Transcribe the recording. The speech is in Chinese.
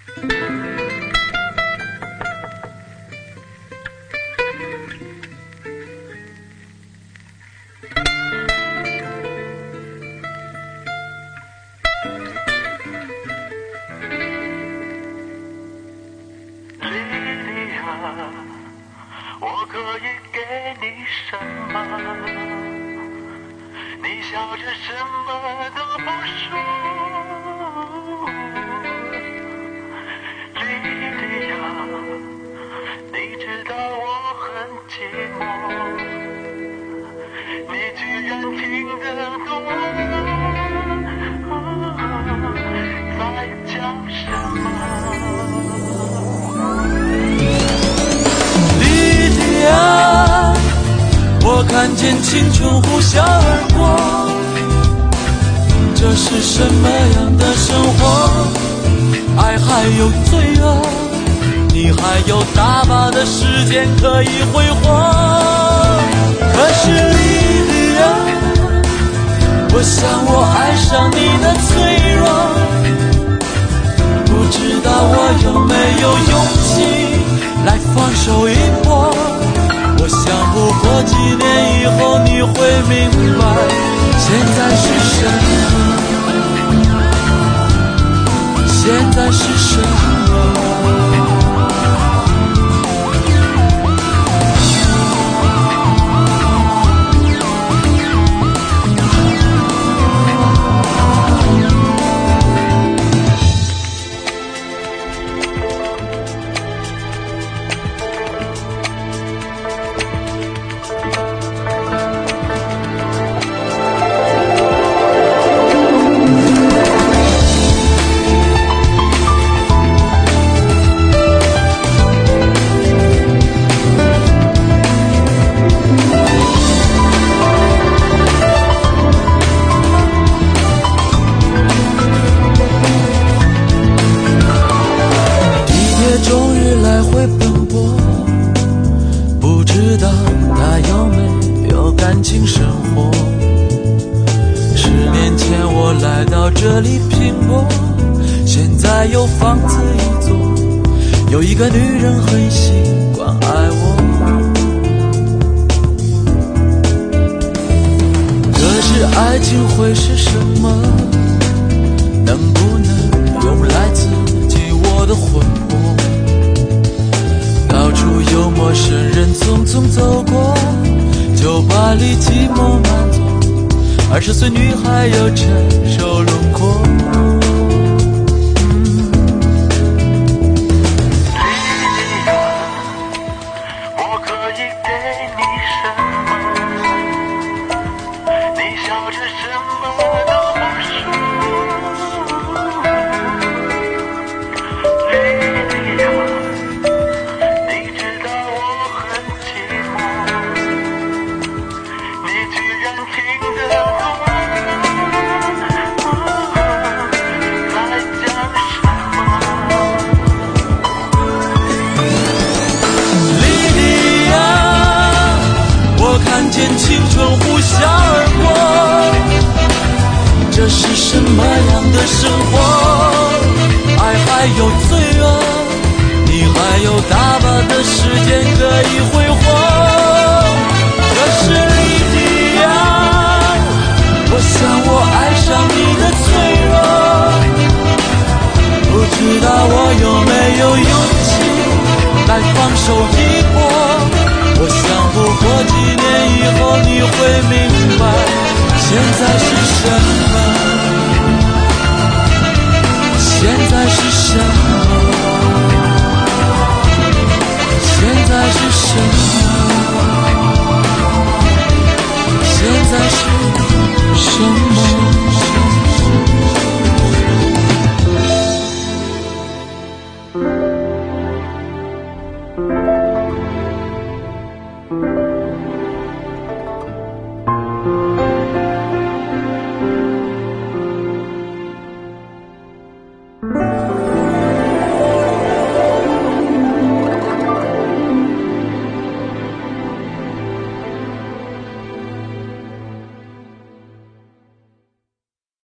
我可以给你什么？你笑着什么都不说。莉莉娅，你知道我很寂寞，你居然听得懂我在讲什么。 我看见青春呼啸而过，这是什么样的生活？爱还有罪恶，你还有大把的时间可以挥霍。可是莉莉娅，我想我爱上你的脆弱，不知道我有没有勇气来放手一搏。我想不过几年以后你会明白，现在是什么？现在是什么？这里拼搏，现在有房子一座，有一个女人很习惯爱我。可是爱情会是什么？能不能用来刺激我的魂魄？到处有陌生人匆匆走过，酒吧里寂寞满座，20岁女孩有成熟轮廓。 莉莉娅，我可以给你什么？你笑着什么都不说。莉莉娅，你知道我很寂寞，你居然听得懂。 看见青春呼啸而过，这是什么样的生活？爱还有罪恶，你还有大把的时间可以挥霍。可是莉莉娅，我想我爱上你的脆弱，不知道我有没有勇气来放手一搏。我想不过几年以后你会明白，现在是什么？